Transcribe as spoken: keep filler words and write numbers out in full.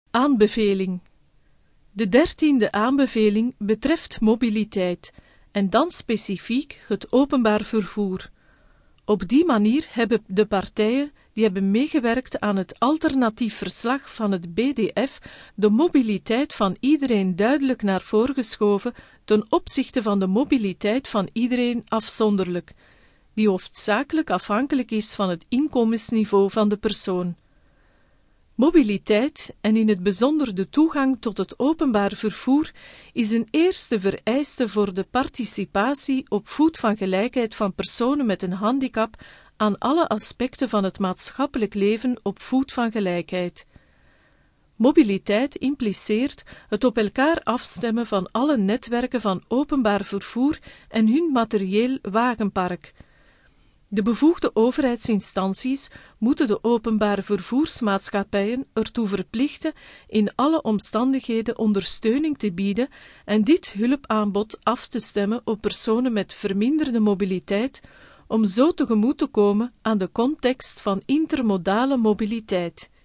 Aanbeveling. De dertiende aanbeveling betreft mobiliteit, en dan specifiek het openbaar vervoer. Op die manier hebben de partijen die hebben meegewerkt aan het alternatief verslag van het B D F de mobiliteit van iedereen duidelijk naar voren geschoven ten opzichte van de mobiliteit van iedereen afzonderlijk, die hoofdzakelijk afhankelijk is van het inkomensniveau van de persoon. Mobiliteit, en in het bijzonder de toegang tot het openbaar vervoer, is een eerste vereiste voor de participatie op voet van gelijkheid van personen met een handicap aan alle aspecten van het maatschappelijk leven op voet van gelijkheid. Mobiliteit impliceert het op elkaar afstemmen van alle netwerken van openbaar vervoer en hun materieel wagenpark. De bevoegde overheidsinstanties moeten de openbare vervoersmaatschappijen ertoe verplichten in alle omstandigheden ondersteuning te bieden en dit hulpaanbod af te stemmen op personen met verminderde mobiliteit, om zo tegemoet te komen aan de context van intermodale mobiliteit.